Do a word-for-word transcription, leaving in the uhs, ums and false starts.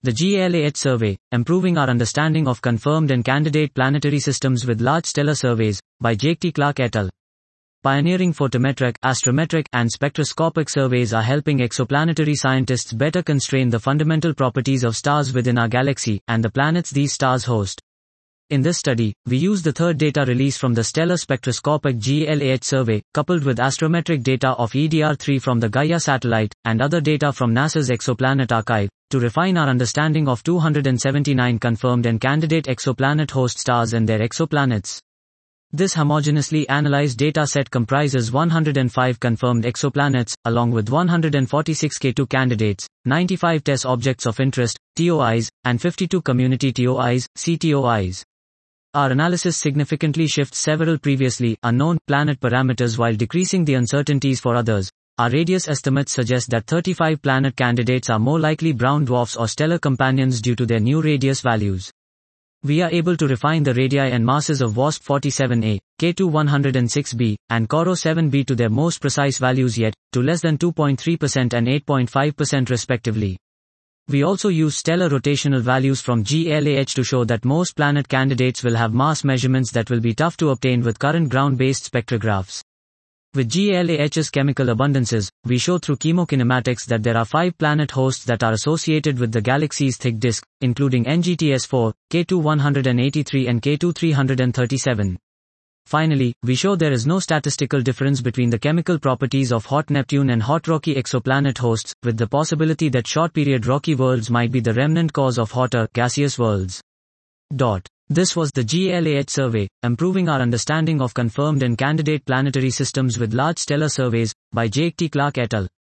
The G A L A H survey, Improving Our Understanding of Confirmed and Candidate Planetary Systems with Large Stellar Surveys, by Jake T. Clark et al. Pioneering photometric, astrometric, and spectroscopic surveys are helping exoplanetary scientists better constrain the fundamental properties of stars within our galaxy, and the planets these stars host. In this study, we use the third data release from the Stellar Spectroscopic G A L A H survey, coupled with astrometric data of E D R three from the Gaia satellite, and other data from NASA's Exoplanet Archive, to refine our understanding of two hundred seventy-nine confirmed and candidate exoplanet host stars and their exoplanets. This homogeneously analyzed data set comprises one hundred five confirmed exoplanets, along with one hundred forty-six K two candidates, ninety-five TESS objects of interest, T O Is, and fifty-two community T O Is, C T O Is. Our analysis significantly shifts several previously unknown planet parameters while decreasing the uncertainties for others. Our radius estimates suggest that thirty-five planet candidates are more likely brown dwarfs or stellar companions due to their new radius values. We are able to refine the radii and masses of WASP forty-seven A, K two one oh six b, and CoRoT seven b to their most precise values yet, to less than two point three percent and eight point five percent respectively. We also use stellar rotational values from G A L A H to show that most planet candidates will have mass measurements that will be tough to obtain with current ground-based spectrographs. With G A L A H's chemical abundances, we show through chemokinematics that there are five planet hosts that are associated with the galaxy's thick disk, including N G T S four, K two one eighty-three and K two three thirty-seven. Finally, we show there is no statistical difference between the chemical properties of hot Neptune and hot rocky exoplanet hosts, with the possibility that short-period rocky worlds might be the remnant cause of hotter, gaseous worlds. Dot. This was the G A L A H survey, Improving Our Understanding of Confirmed and Candidate Planetary Systems with Large Stellar Surveys, by Jake T. Clark et al.